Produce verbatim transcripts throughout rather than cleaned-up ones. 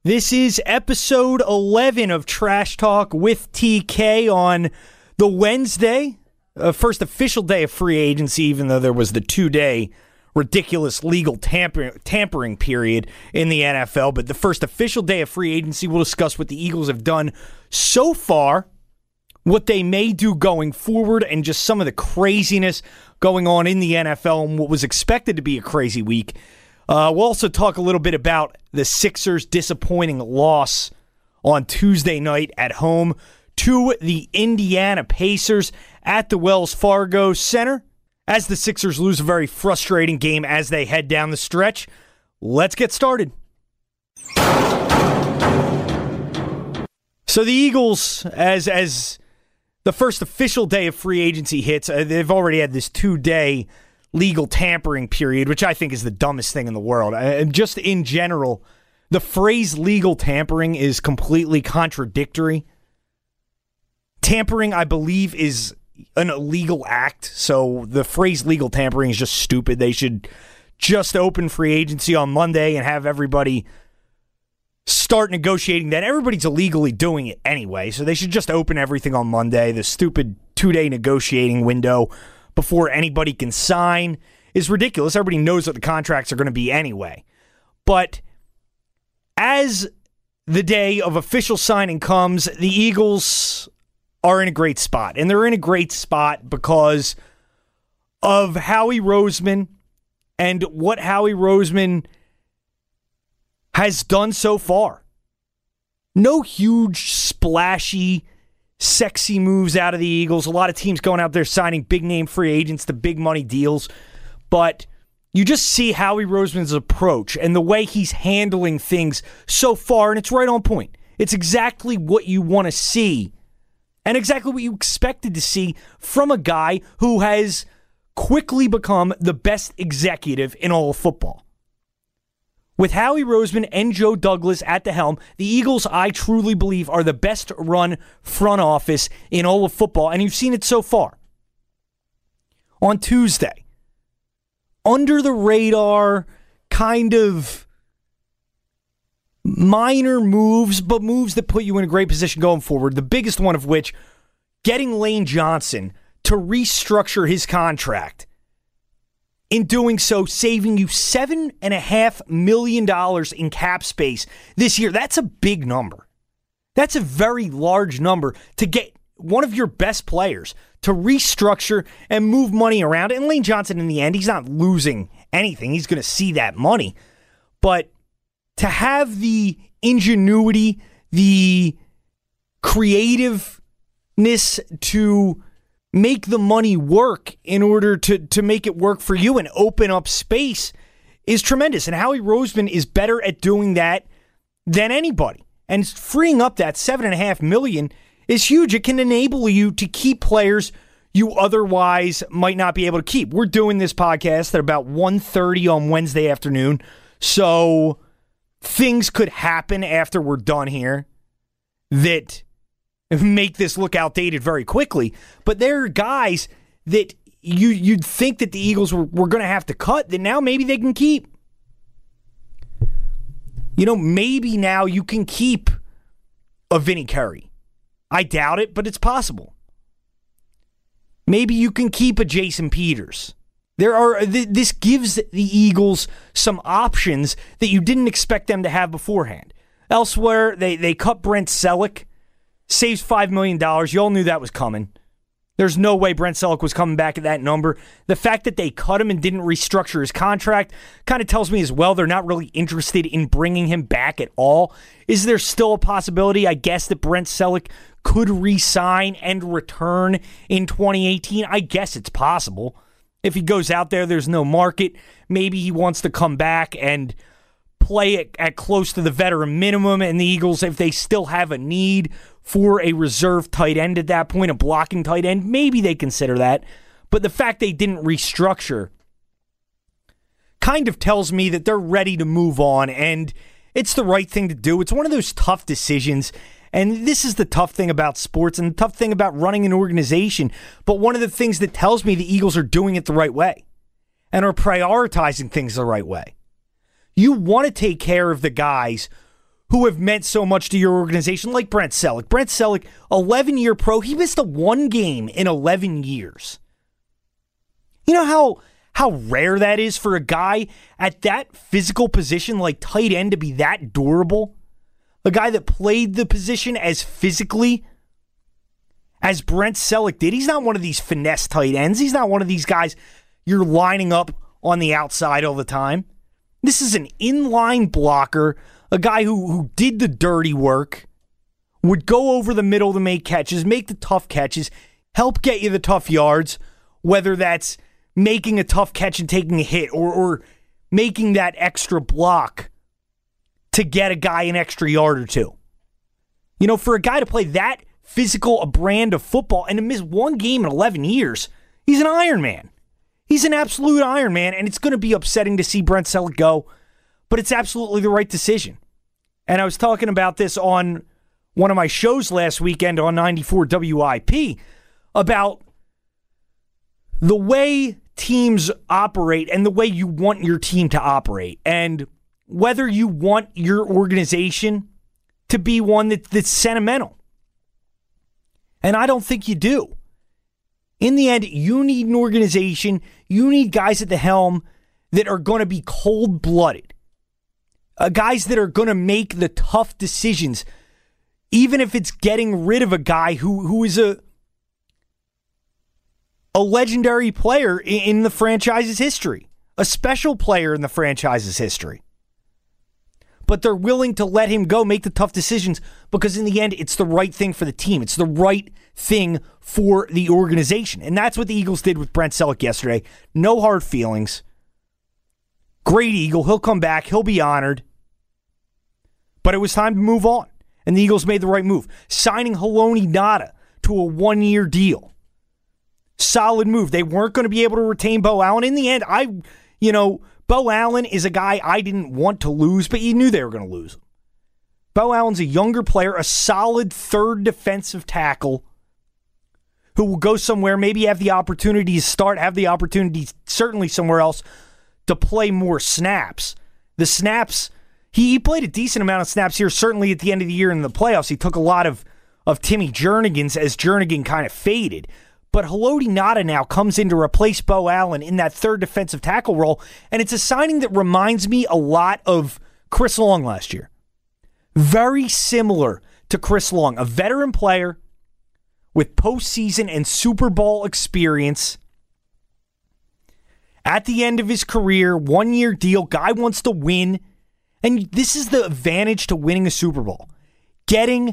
This is episode eleven of Trash Talk with T K on the Wednesday, uh, first official day of free agency, even though there was the two-day ridiculous legal tamper- tampering period in the N F L. But the first official day of free agency, we'll discuss what the Eagles have done so far, what they may do going forward, and just some of the craziness going on in the N F L and what was expected to be a crazy week. Uh, we'll also talk a little bit about the Sixers' disappointing loss on Tuesday night at home to the Indiana Pacers at the Wells Fargo Center, as the Sixers lose a very frustrating game as they head down the stretch. Let's get started. So the Eagles, as as the first official day of free agency hits, uh, they've already had this two-day legal tampering period, which I think is the dumbest thing in the world. And just in general, the phrase legal tampering is completely contradictory. Tampering, I believe, is an illegal act, so the phrase legal tampering is just stupid. They should just open free agency on Monday and have everybody start negotiating that. Everybody's illegally doing it anyway, so they should just open everything on Monday. The stupid two-day negotiating window before anybody can sign is ridiculous. Everybody knows what the contracts are going to be anyway. But as the day of official signing comes, the Eagles are in a great spot. And they're in a great spot because of Howie Roseman and what Howie Roseman has done so far. No huge, splashy, sexy moves out of the Eagles. A lot of teams going out there signing big-name free agents to big-money deals. But you just see Howie Roseman's approach and the way he's handling things so far, and it's right on point. It's exactly what you want to see and exactly what you expected to see from a guy who has quickly become the best executive in all of football. With Howie Roseman and Joe Douglas at the helm, the Eagles, I truly believe, are the best run front office in all of football, and you've seen it so far. On Tuesday, under the radar, kind of minor moves, but moves that put you in a great position going forward, the biggest one of which, getting Lane Johnson to restructure his contract. In doing so, saving you seven point five million dollars in cap space this year. That's a big number. That's a very large number to get one of your best players to restructure and move money around. And Lane Johnson, in the end, he's not losing anything. He's going to see that money. But to have the ingenuity, the creativeness to make the money work in order to, to make it work for you and open up space is tremendous. And Howie Roseman is better at doing that than anybody. And freeing up that seven and a half million is huge. It can enable you to keep players you otherwise might not be able to keep. We're doing this podcast at about one thirty on Wednesday afternoon. So things could happen after we're done here that make this look outdated very quickly. But there are guys that you, you'd think that the Eagles were, were going to have to cut that now maybe they can keep. You know, maybe now you can keep a Vinny Curry. I doubt it, but it's possible. Maybe you can keep a Jason Peters. There are th- this gives the Eagles some options that you didn't expect them to have beforehand. Elsewhere, they, they cut Brent Selleck. Saves five million dollars. You all knew that was coming. There's no way Brent Selleck was coming back at that number. The fact that they cut him and didn't restructure his contract kind of tells me as well they're not really interested in bringing him back at all. Is there still a possibility, I guess, that Brent Selleck could re-sign and return in twenty eighteen? I guess it's possible. If he goes out there, there's no market. Maybe he wants to come back and play it at close to the veteran minimum, and the Eagles, if they still have a need for a reserve tight end at that point, a blocking tight end, maybe they consider that. But the fact they didn't restructure kind of tells me that they're ready to move on, and it's the right thing to do. It's one of those tough decisions, and this is the tough thing about sports and the tough thing about running an organization. But one of the things that tells me the Eagles are doing it the right way and are prioritizing things the right way. You want to take care of the guys who have meant so much to your organization, like Brent Celek. Brent Celek, eleven-year pro, he missed a one game in eleven years. You know how how rare that is for a guy at that physical position like tight end to be that durable? A guy that played the position as physically as Brent Celek did. He's not one of these finesse tight ends. He's not one of these guys you're lining up on the outside all the time. This is an inline blocker, a guy who, who did the dirty work, would go over the middle to make catches, make the tough catches, help get you the tough yards, whether that's making a tough catch and taking a hit or, or making that extra block to get a guy an extra yard or two. You know, for a guy to play that physical a brand of football and to miss one game in eleven years, he's an Iron Man. He's an absolute Iron Man, and it's going to be upsetting to see Brent Celek go, but it's absolutely the right decision. And I was talking about this on one of my shows last weekend on ninety-four W I P about the way teams operate and the way you want your team to operate, and whether you want your organization to be one that, that's sentimental. And I don't think you do. In the end, you need an organization, you need guys at the helm that are going to be cold-blooded. Uh, guys that are going to make the tough decisions, even if it's getting rid of a guy who, who is a, a legendary player in, in the franchise's history, a special player in the franchise's history. But they're willing to let him go, make the tough decisions, because in the end, it's the right thing for the team. It's the right thing for the organization. And that's what the Eagles did with Brent Celek yesterday. No hard feelings. Great Eagle. He'll come back. He'll be honored. But it was time to move on. And the Eagles made the right move. Signing Haloti Ngata to a one-year deal. Solid move. They weren't going to be able to retain Bo Allen. In the end, I, you know, Bo Allen is a guy I didn't want to lose, but you knew they were going to lose him. Bo Allen's a younger player, a solid third defensive tackle who will go somewhere, maybe have the opportunity to start, have the opportunity certainly somewhere else to play more snaps. The snaps, he, he played a decent amount of snaps here, certainly at the end of the year in the playoffs. He took a lot of, of Timmy Jernigan's as Jernigan kind of faded. But Haloti Ngata now comes in to replace Bo Allen in that third defensive tackle role, and it's a signing that reminds me a lot of Chris Long last year. Very similar to Chris Long, a veteran player with postseason and Super Bowl experience. At the end of his career, one-year deal, guy wants to win, and this is the advantage to winning a Super Bowl. Getting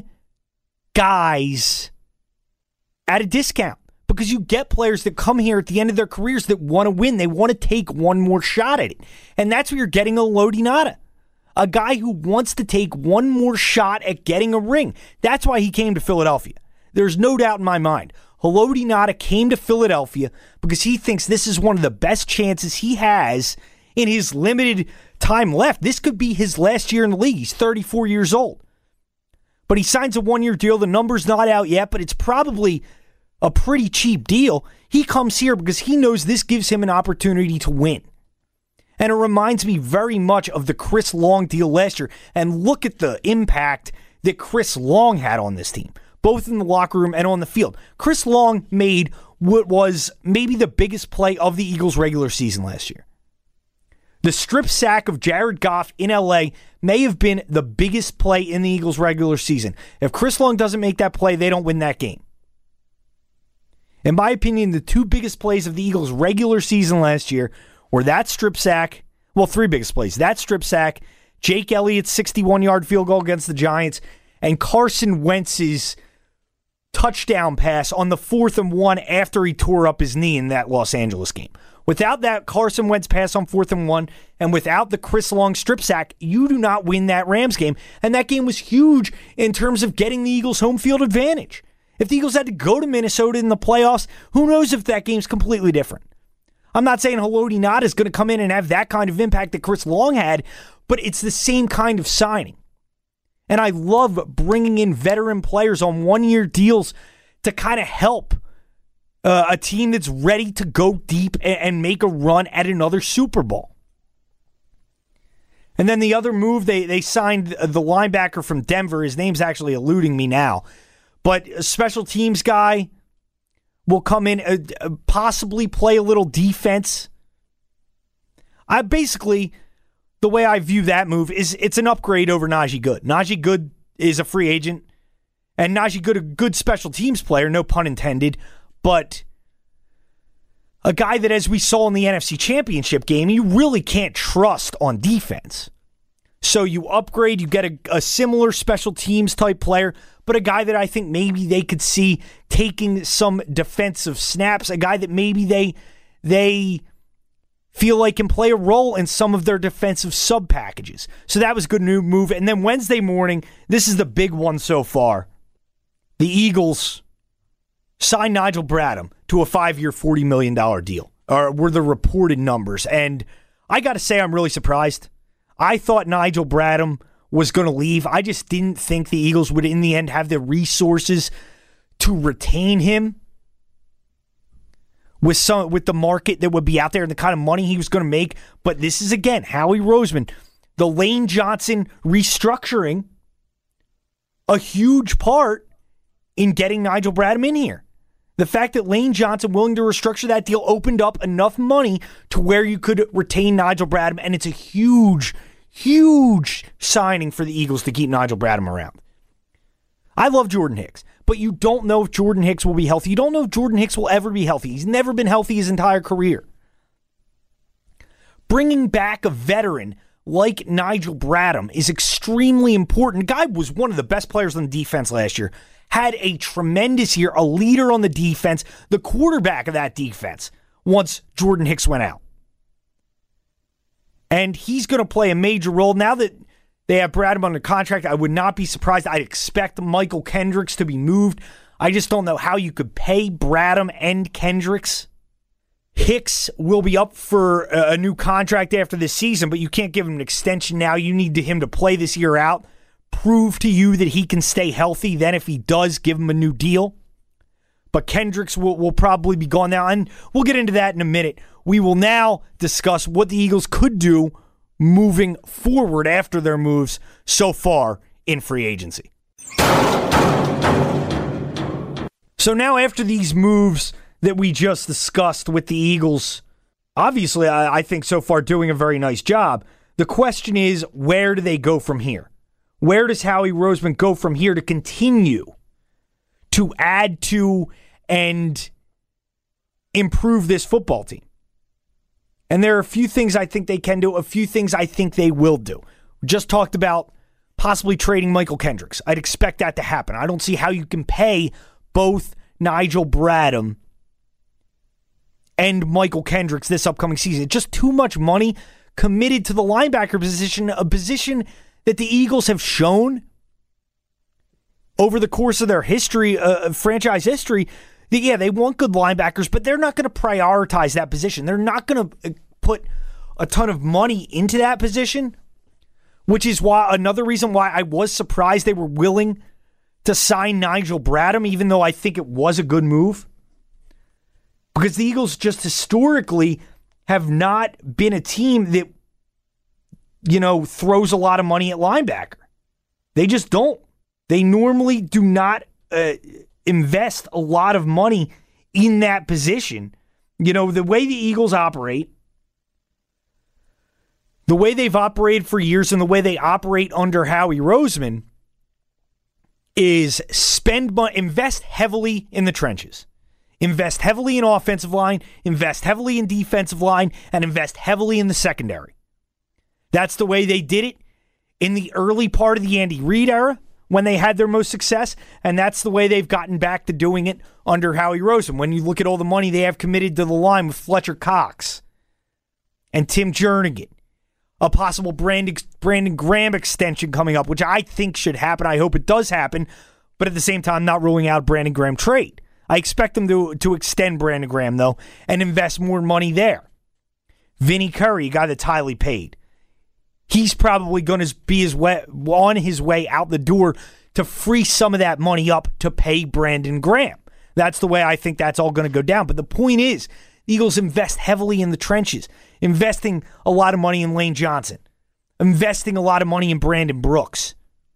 guys at a discount. Because you get players that come here at the end of their careers that want to win. They want to take one more shot at it. And that's what you're getting Haloti Ngata. A guy who wants to take one more shot at getting a ring. That's why he came to Philadelphia. There's no doubt in my mind. Haloti Ngata came to Philadelphia because he thinks this is one of the best chances he has in his limited time left. This could be his last year in the league. He's thirty-four years old. But he signs a one-year deal. The number's not out yet, but it's probably a pretty cheap deal. He comes here because he knows this gives him an opportunity to win. And it reminds me very much of the Chris Long deal last year. And look at the impact that Chris Long had on this team, both in the locker room and on the field. Chris Long made what was maybe the biggest play of the Eagles' regular season last year. The strip sack of Jared Goff in L A may have been the biggest play in the Eagles' regular season. If Chris Long doesn't make that play, they don't win that game. In my opinion, the two biggest plays of the Eagles' regular season last year were that strip sack, well, three biggest plays, that strip sack, Jake Elliott's sixty-one-yard field goal against the Giants, and Carson Wentz's touchdown pass on the fourth and one after he tore up his knee in that Los Angeles game. Without that Carson Wentz pass on fourth and one, and without the Chris Long strip sack, you do not win that Rams game. And that game was huge in terms of getting the Eagles home field advantage. If the Eagles had to go to Minnesota in the playoffs, who knows if that game's completely different. I'm not saying Haloti Ngata is going to come in and have that kind of impact that Chris Long had, but it's the same kind of signing. And I love bringing in veteran players on one-year deals to kind of help uh, a team that's ready to go deep and, and make a run at another Super Bowl. And then the other move, they, they signed the linebacker from Denver. His name's actually eluding me now. But a special teams guy will come in, uh, possibly play a little defense. I basically, the way I view that move is it's an upgrade over Najee Good. Najee Good is a free agent, and Najee Good, a good special teams player, no pun intended, but a guy that, as we saw in the N F C Championship game, you really can't trust on defense. So you upgrade, you get a, a similar special teams type player, but a guy that I think maybe they could see taking some defensive snaps, a guy that maybe they they feel like can play a role in some of their defensive sub packages. So that was a good new move. And then Wednesday morning, this is the big one so far. The Eagles signed Nigel Bradham to a five-year, forty million dollars deal, or were the reported numbers. And I got to say, I'm really surprised. I thought Nigel Bradham was going to leave. I just didn't think the Eagles would, in the end, have the resources to retain him with some with the market that would be out there and the kind of money he was going to make. But this is, again, Howie Roseman, the Lane Johnson restructuring, a huge part in getting Nigel Bradham in here. The fact that Lane Johnson willing to restructure that deal opened up enough money to where you could retain Nigel Bradham, and it's a huge, huge signing for the Eagles to keep Nigel Bradham around. I love Jordan Hicks, but you don't know if Jordan Hicks will be healthy. You don't know if Jordan Hicks will ever be healthy. He's never been healthy his entire career. Bringing back a veteran like Nigel Bradham is extremely important. The guy was one of the best players on the defense last year. Had a tremendous year, a leader on the defense, the quarterback of that defense once Jordan Hicks went out. And he's going to play a major role. Now that they have Bradham under contract, I would not be surprised. I'd expect Michael Kendricks to be moved. I just don't know how you could pay Bradham and Kendricks. Hicks will be up for a new contract after this season, but you can't give him an extension now. You need him to play this year out. Prove to you that he can stay healthy. Then if he does, give him a new deal. But Kendricks will, will probably be gone now, and we'll get into that in a minute. We will now discuss what the Eagles could do moving forward after their moves so far in free agency. So now after these moves that we just discussed with the Eagles, obviously I, I think so far doing a very nice job, the question is, where do they go from here? Where does Howie Roseman go from here to continue to add to and improve this football team? And there are a few things I think they can do, a few things I think they will do. We just talked about possibly trading Michael Kendricks. I'd expect that to happen. I don't see how you can pay both Nigel Bradham and Michael Kendricks this upcoming season. It's just too much money committed to the linebacker position, a position that the Eagles have shown over the course of their history, uh, franchise history, that, yeah, they want good linebackers, but they're not going to prioritize that position. They're not going to put a ton of money into that position, which is why another reason why I was surprised they were willing to sign Nigel Bradham, even though I think it was a good move. Because the Eagles just historically have not been a team that, you know, throws a lot of money at linebacker. They just don't. They normally do not uh, invest a lot of money in that position. You know, the way the Eagles operate, the way they've operated for years and the way they operate under Howie Roseman is spend money, invest heavily in the trenches. Invest heavily in offensive line, invest heavily in defensive line, and invest heavily in the secondary. That's the way they did it in the early part of the Andy Reid era when they had their most success, and that's the way they've gotten back to doing it under Howie Roseman. When you look at all the money they have committed to the line with Fletcher Cox and Tim Jernigan, a possible Brandon, Brandon Graham extension coming up, which I think should happen. I hope it does happen, but at the same time, not ruling out Brandon Graham trade. I expect them to, to extend Brandon Graham, though, and invest more money there. Vinny Curry, a guy that's highly paid. He's probably going to be his way, on his way out the door to free some of that money up to pay Brandon Graham. That's the way I think that's all going to go down. But the point is, the Eagles invest heavily in the trenches, investing a lot of money in Lane Johnson. investing a lot of money in Brandon Brooks,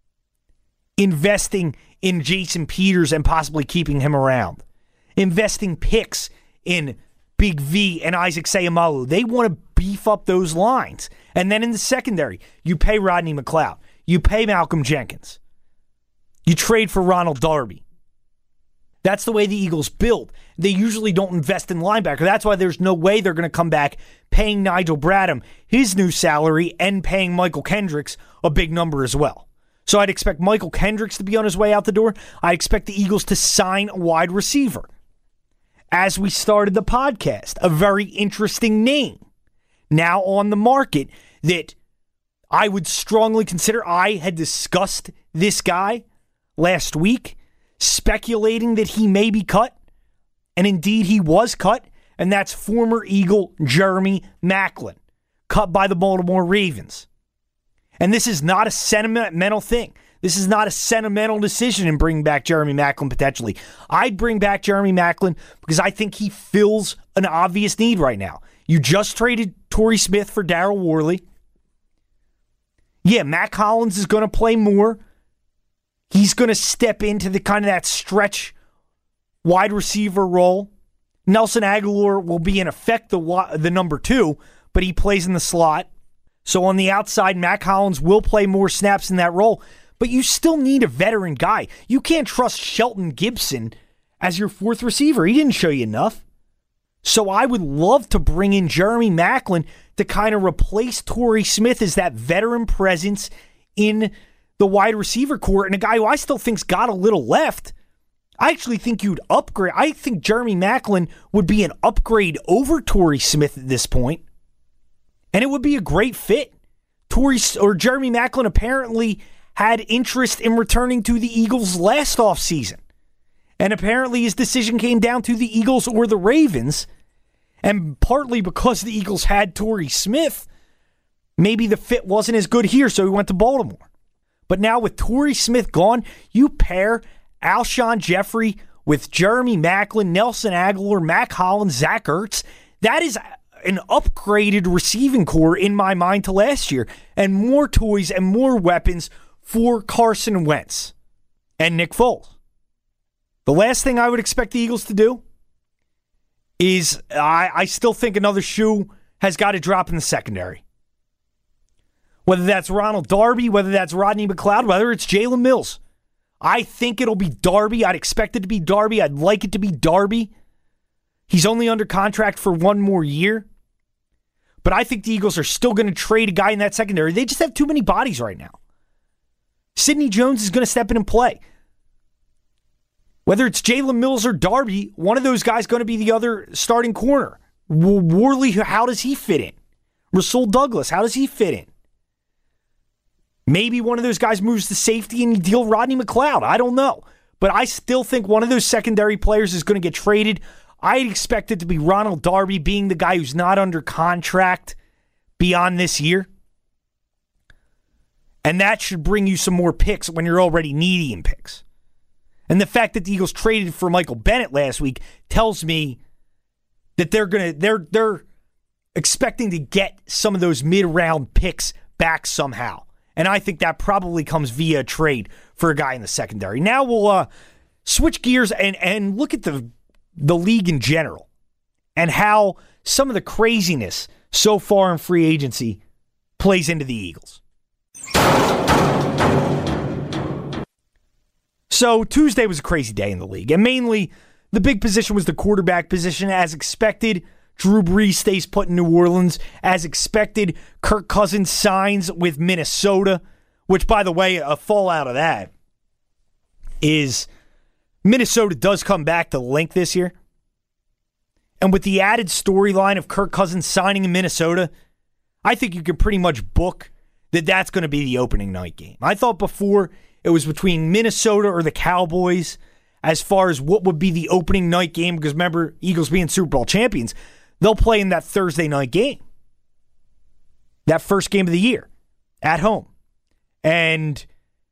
investing in Jason Peters and possibly keeping him around, investing picks in Big V and Isaac Seumalo. They want to beef up those lines. And then in the secondary, you pay Rodney McLeod. You pay Malcolm Jenkins. You trade for Ronald Darby. That's the way the Eagles build. They usually don't invest in linebacker. That's why there's no way they're going to come back paying Nigel Bradham his new salary and paying Michael Kendricks a big number as well. So I'd expect Michael Kendricks to be on his way out the door. I expect the Eagles to sign a wide receiver. As we started the podcast, a very interesting name now on the market that I would strongly consider. I had discussed this guy last week, speculating that he may be cut, and indeed he was cut, and that's former Eagle Jeremy Maclin, cut by the Baltimore Ravens. And this is not a sentimental thing. This is not a sentimental decision in bringing back Jeremy Maclin potentially. I'd bring back Jeremy Maclin because I think he fills an obvious need right now. You just traded Torrey Smith for Daryl Worley. Yeah, Matt Collins is going to play more. He's going to step into the kind of that stretch wide receiver role. Nelson Aguilar will be in effect the the number two, but he plays in the slot. So on the outside, Matt Collins will play more snaps in that role, but you still need a veteran guy. You can't trust Shelton Gibson as your fourth receiver. He didn't show you enough. So I would love to bring in Jeremy Maclin to kind of replace Torrey Smith as that veteran presence in the wide receiver core, and a guy who I still think's got a little left. I actually think you'd upgrade. I think Jeremy Maclin would be an upgrade over Torrey Smith at this point, and it would be a great fit. Torrey or Jeremy Maclin apparently had interest in returning to the Eagles last offseason, and apparently his decision came down to the Eagles or the Ravens, and partly because the Eagles had Torrey Smith, maybe the fit wasn't as good here, so he went to Baltimore. But now with Torrey Smith gone, you pair Alshon Jeffrey with Jeremy Maclin, Nelson Aguilar, Matt Collins, Zach Ertz. That is an upgraded receiving core in my mind to last year, and more toys and more weapons for Carson Wentz and Nick Foles. The last thing I would expect the Eagles to do is I, I still think another shoe has got to drop in the secondary. Whether that's Ronald Darby, whether that's Rodney McLeod, whether it's Jalen Mills. I think it'll be Darby. I'd expect it to be Darby. I'd like it to be Darby. He's only under contract for one more year. But I think the Eagles are still going to trade a guy in that secondary. They just have too many bodies right now. Sidney Jones is going to step in and play. Whether it's Jalen Mills or Darby, one of those guys is going to be the other starting corner. Worley, how does he fit in? Rasul Douglas, how does he fit in? Maybe one of those guys moves to safety and you deal Rodney McLeod. I don't know. But I still think one of those secondary players is going to get traded. I'd expect it to be Ronald Darby, being the guy who's not under contract beyond this year. And that should bring you some more picks when you're already needy in picks. And the fact that the Eagles traded for Michael Bennett last week tells me that they're gonna they're they're expecting to get some of those mid-round picks back somehow. And I think that probably comes via a trade for a guy in the secondary. Now we'll uh, switch gears and, and look at the the league in general and how some of the craziness so far in free agency plays into the Eagles. So Tuesday was a crazy day in the league, and mainly the big position was the quarterback position. As expected, Drew Brees stays put in New Orleans. As expected, Kirk Cousins signs with Minnesota, which, by the way, a fallout of that is Minnesota does come back to Link this year. And with the added storyline of Kirk Cousins signing in Minnesota, I think you can pretty much book that that's going to be the opening night game. I thought before it was between Minnesota or the Cowboys as far as what would be the opening night game, because remember, Eagles being Super Bowl champions, they'll play in that Thursday night game. That first game of the year at home. And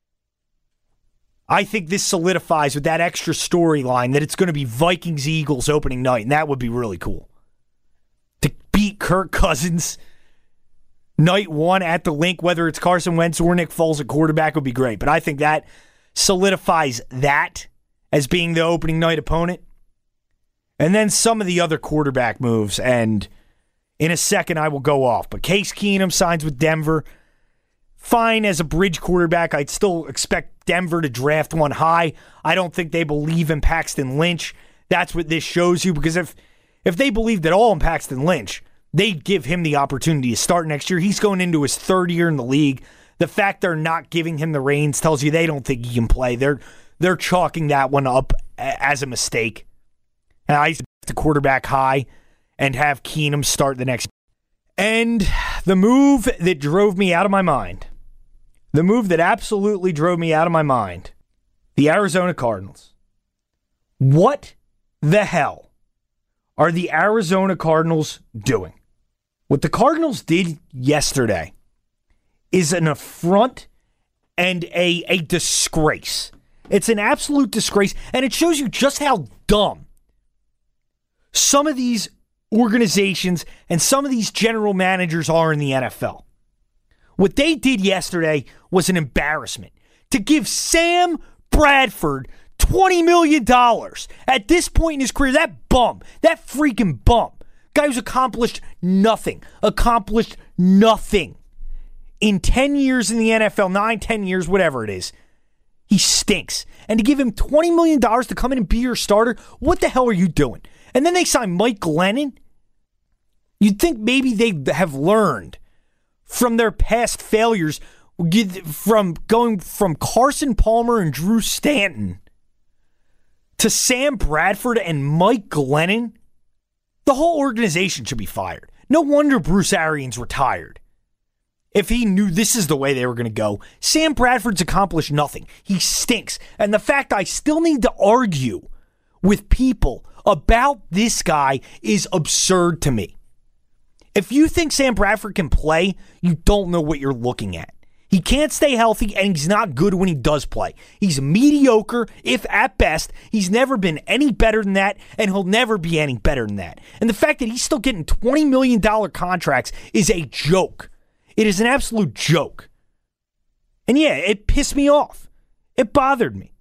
I think this solidifies with that extra storyline that it's going to be Vikings-Eagles opening night, and that would be really cool. To beat Kirk Cousins, night one at the Link, whether it's Carson Wentz or Nick Foles at quarterback, would be great. But I think that solidifies that as being the opening night opponent. And then some of the other quarterback moves, and in a second I will go off. But Case Keenum signs with Denver. Fine as a bridge quarterback. I'd still expect Denver to draft one high. I don't think they believe in Paxton Lynch. That's what this shows you, because if if they believed at all in Paxton Lynch, they'd give him the opportunity to start next year. He's going into his third year in the league. The fact they're not giving him the reins tells you they don't think he can play. They're they're chalking that one up as a mistake. And I used to quarterback high and have Keenum start the next. And the move that drove me out of my mind, the move that absolutely drove me out of my mind, the Arizona Cardinals. What the hell are the Arizona Cardinals doing? What the Cardinals did yesterday is an affront and a, a disgrace. It's an absolute disgrace, and it shows you just how dumb some of these organizations and some of these general managers are in the N F L. What they did yesterday was an embarrassment. To give Sam Bradford twenty million dollars at this point in his career, that bum, that freaking bum, guy who's accomplished nothing, accomplished nothing in ten years in the N F L, nine, ten years, whatever it is. He stinks. And to give him twenty million dollars to come in and be your starter, what the hell are you doing? And then they sign Mike Glennon. You'd think maybe they have learned from their past failures, from going from Carson Palmer and Drew Stanton to Sam Bradford and Mike Glennon. The whole organization should be fired. No wonder Bruce Arians retired. If he knew this is the way they were going to go. Sam Bradford's accomplished nothing. He stinks. And the fact I still need to argue with people about this guy is absurd to me. If you think Sam Bradford can play, you don't know what you're looking at. He can't stay healthy, and he's not good when he does play. He's mediocre, if at best. He's never been any better than that, and he'll never be any better than that. And the fact that he's still getting twenty million dollars contracts is a joke. It is an absolute joke. And yeah, it pissed me off. It bothered me.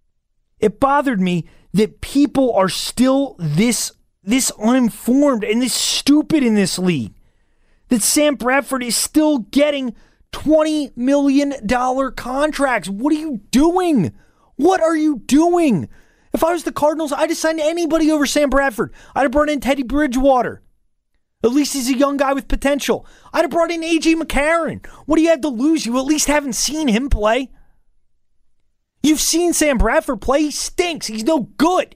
It bothered me that people are still this, this uninformed and this stupid in this league. That Sam Bradford is still getting twenty million dollars contracts. What are you doing? What are you doing? If I was the Cardinals, I'd have signed anybody over Sam Bradford. I'd have brought in Teddy Bridgewater. At least he's a young guy with potential. I'd have brought in A J McCarron. What do you have to lose? You at least haven't seen him play. You've seen Sam Bradford play. He stinks. He's no good.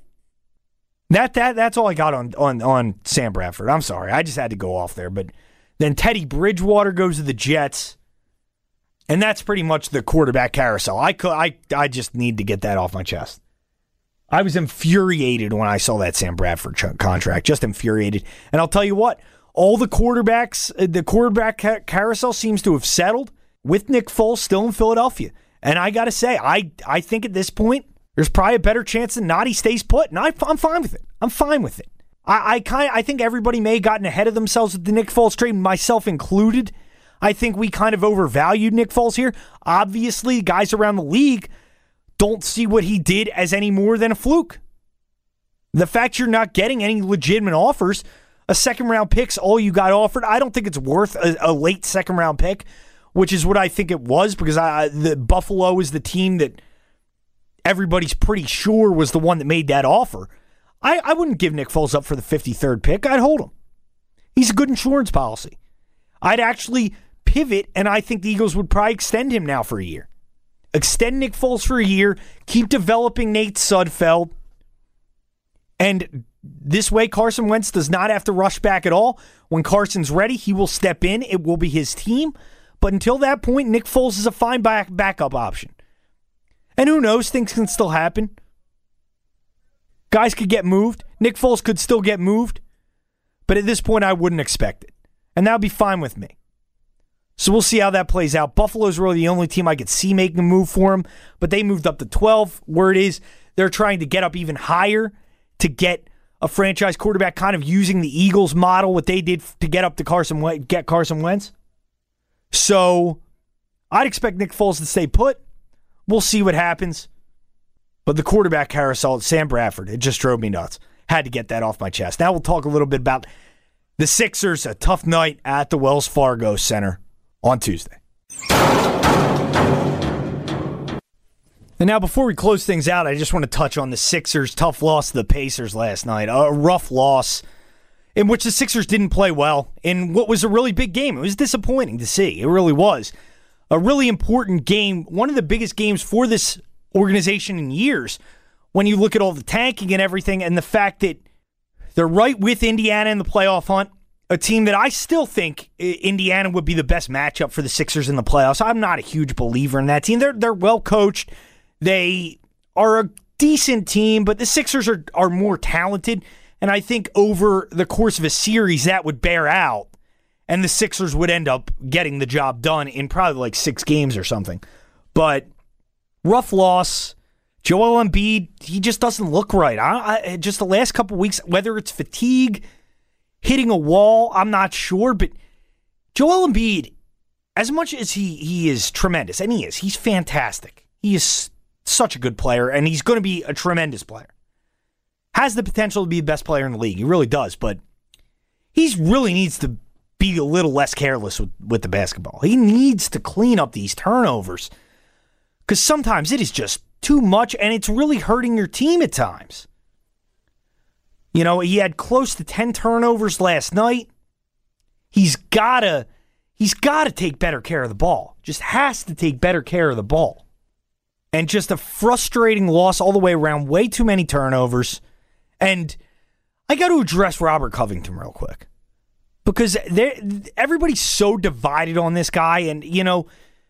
That that that's all I got on, on, on Sam Bradford. I'm sorry. I just had to go off there. But then Teddy Bridgewater goes to the Jets. And that's pretty much the quarterback carousel. I, could, I, I just need to get that off my chest. I was infuriated when I saw that Sam Bradford ch- contract. Just infuriated. And I'll tell you what. All the quarterbacks, the quarterback ca- carousel seems to have settled with Nick Foles still in Philadelphia. And I got to say, I, I think at this point, there's probably a better chance than not he stays put. And I, I'm fine with it. I'm fine with it. I, I, kind I think everybody may have gotten ahead of themselves with the Nick Foles trade, myself included. I think we kind of overvalued Nick Foles here. Obviously, guys around the league don't see what he did as any more than a fluke. The fact you're not getting any legitimate offers, a second-round pick's all you got offered. I don't think it's worth a, a late second-round pick, which is what I think it was, because I, the Buffalo is the team that everybody's pretty sure was the one that made that offer. I, I wouldn't give Nick Foles up for the fifty-third pick. I'd hold him. He's a good insurance policy. I'd actually pivot, and I think the Eagles would probably extend him now for a year. Extend Nick Foles for a year, keep developing Nate Sudfeld, and this way Carson Wentz does not have to rush back at all. When Carson's ready, he will step in. It will be his team. But until that point, Nick Foles is a fine back backup option. And who knows, things can still happen. Guys could get moved. Nick Foles could still get moved. But at this point, I wouldn't expect it. And that would be fine with me. So we'll see how that plays out. Buffalo's really the only team I could see making a move for him, but they moved up to twelve. Word is they're trying to get up even higher to get a franchise quarterback, kind of using the Eagles model, what they did to get up to Carson, get Carson Wentz. So I'd expect Nick Foles to stay put. We'll see what happens. But the quarterback carousel, Sam Bradford, it just drove me nuts. Had to get that off my chest. Now we'll talk a little bit about the Sixers, a tough night at the Wells Fargo Center on Tuesday. And now before we close things out, I just want to touch on the Sixers' tough loss to the Pacers last night. A rough loss in which the Sixers didn't play well in what was a really big game. It was disappointing to see. It really was. A really important game, one of the biggest games for this organization in years when you look at all the tanking and everything and the fact that they're right with Indiana in the playoff hunt, a team that I still think Indiana would be the best matchup for the Sixers in the playoffs. I'm not a huge believer in that team. They're they're well coached. They are a decent team, but the Sixers are, are more talented, and I think over the course of a series that would bear out, and the Sixers would end up getting the job done in probably like six games or something. But rough loss. Joel Embiid, he just doesn't look right. I, I, just the last couple weeks, whether it's fatigue, hitting a wall, I'm not sure. But Joel Embiid, as much as he, he is tremendous, and he is, he's fantastic. He is such a good player, and he's going to be a tremendous player. Has the potential to be the best player in the league. He really does, but he really needs to be a little less careless with, with the basketball. He needs to clean up these turnovers because sometimes it is just too much, and it's really hurting your team at times. You know, he had close to ten turnovers last night. He's gotta, he's gotta take better care of the ball. Just has to take better care of the ball. And just a frustrating loss all the way around. Way too many turnovers. And I got to address Robert Covington real quick. Because everybody's so divided on this guy. And, you know,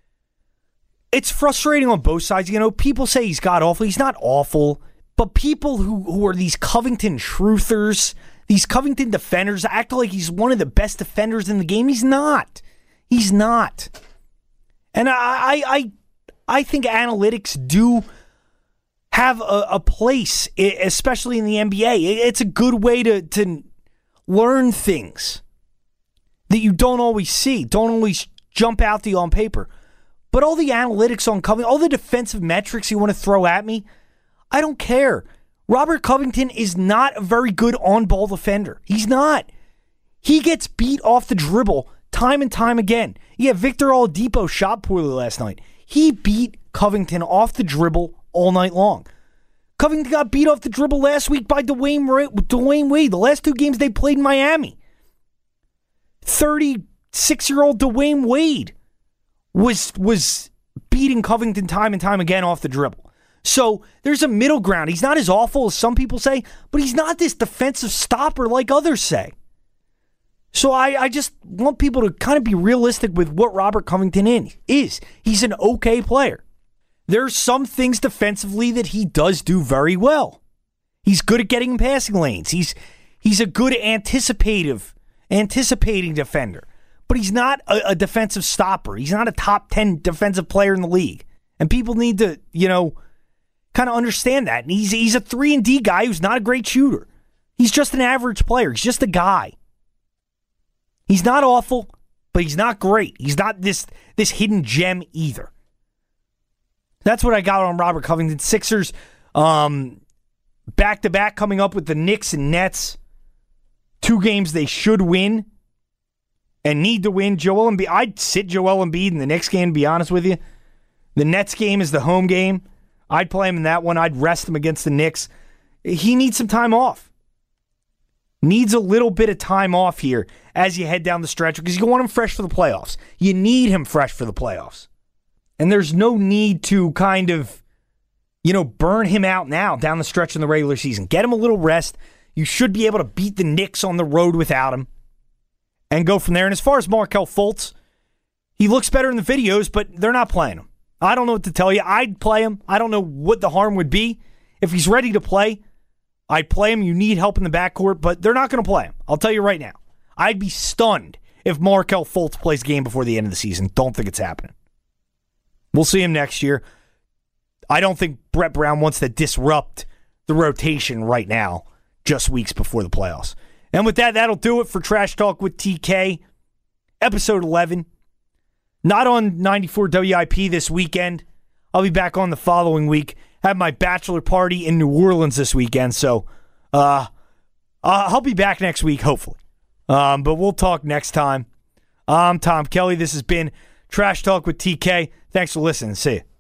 it's frustrating on both sides. You know, people say he's god awful. He's not awful. But people who, who are these Covington truthers, these Covington defenders, act like he's one of the best defenders in the game. He's not. He's not. And I... I, I I think analytics do have a, a place, especially in the N B A. It's a good way to, to learn things that you don't always see, don't always jump out to you on paper. But all the analytics on Covington, all the defensive metrics you want to throw at me, I don't care. Robert Covington is not a very good on-ball defender. He's not. He gets beat off the dribble time and time again. Yeah, Victor Oladipo shot poorly last night. He beat Covington off the dribble all night long. Covington got beat off the dribble last week by Dwayne, Dwayne Wade. The last two games they played in Miami. thirty-six-year-old Dwayne Wade was, was beating Covington time and time again off the dribble. So there's a middle ground. He's not as awful as some people say, but he's not this defensive stopper like others say. So I, I just want people to kind of be realistic with what Robert Covington in, is. He's an okay player. There's some things defensively that he does do very well. He's good at getting in passing lanes. He's he's a good anticipative, anticipating defender. But he's not a, a defensive stopper. He's not a top ten defensive player in the league. And people need to, you know, kind of understand that. And he's he's a three and D guy who's not a great shooter. He's just an average player. He's just a guy. He's not awful, but he's not great. He's not this this hidden gem either. That's what I got on Robert Covington. Sixers, um, back-to-back coming up with the Knicks and Nets. Two games they should win and need to win. Joel Embiid, I'd sit Joel Embiid in the Knicks game, to be honest with you. The Nets game is the home game. I'd play him in that one. I'd rest him against the Knicks. He needs some time off. Needs a little bit of time off here as you head down the stretch because you want him fresh for the playoffs. You need him fresh for the playoffs. And there's no need to kind of, you know, burn him out now down the stretch in the regular season. Get him a little rest. You should be able to beat the Knicks on the road without him and go from there. And as far as Markelle Fultz, he looks better in the videos, but they're not playing him. I don't know what to tell you. I'd play him. I don't know what the harm would be. If he's ready to play, I'd play him. You need help in the backcourt, but they're not going to play him. I'll tell you right now. I'd be stunned if Markelle Fultz plays a game before the end of the season. Don't think it's happening. We'll see him next year. I don't think Brett Brown wants to disrupt the rotation right now, just weeks before the playoffs. And with that, that'll do it for Trash Talk with T K, episode eleven. Not on ninety-four W I P this weekend. I'll be back on the following week. Have my bachelor party in New Orleans this weekend, so uh, I'll be back next week, hopefully. Um, but we'll talk next time. I'm Tom Kelly. This has been Trash Talk with T K. Thanks for listening. See you.